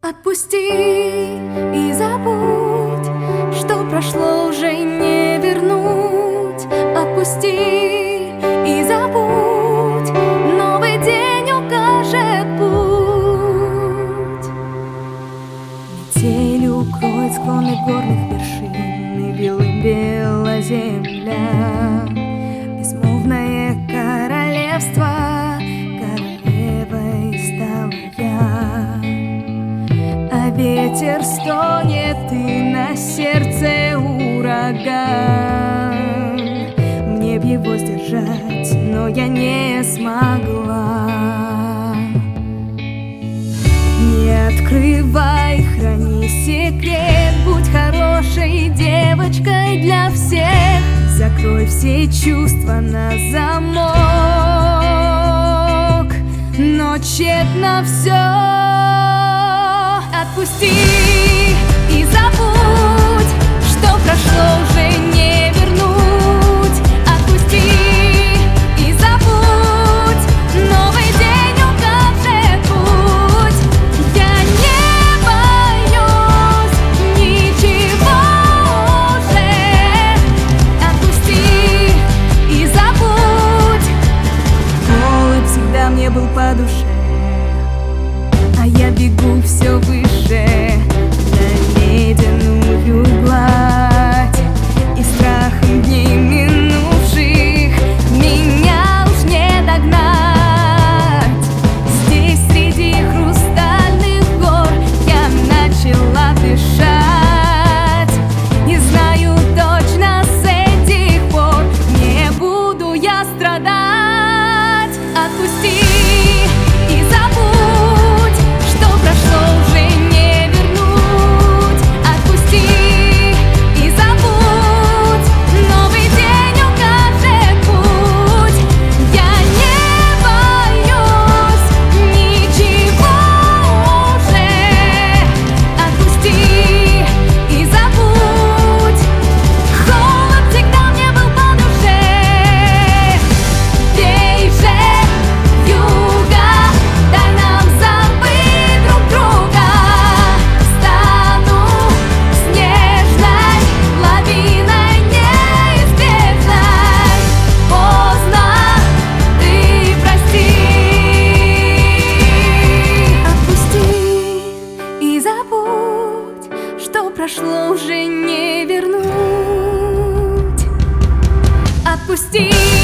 Отпусти и забудь, что прошло, уже не вернуть. Отпусти и забудь, новый день укажет путь. Метель укроет склоны горных вершин, и белым бела земля. Безмолвное королевство, королевой стала я. А ветер стонет, и на сердце ураган. Мне б его сдержать, но я не смогла. Не открывай, храни секрет, будь хорошей девочкой для всех. Закрой все чувства на замок, но тщетно все. Отпусти и забудь, что прошло, уже не вернуть. Отпусти и забудь, новый день укажет путь. Я не боюсь ничего уже. Отпусти и забудь. Голод всегда мне был по душе, а я бегу все выше на ледяную гладь, и страхом дней минувших меня уж не догнать. Здесь среди хрустальных гор я начала дышать, и знаю точно, с этих пор не буду я страдать. Отпусти и забудь, что прошло, уже не вернуть. Отпусти и забудь, новый день укажет путь. Я не боюсь ничего уже. Отпусти и забудь. Холод всегда мне был по душе. Бей же, вьюга, дай нам забыть друг друга. Стану снежной лавиной неизбежной. Поздно, ты прости. Отпусти и забудь, что прошло, уже не вернуть. Отпусти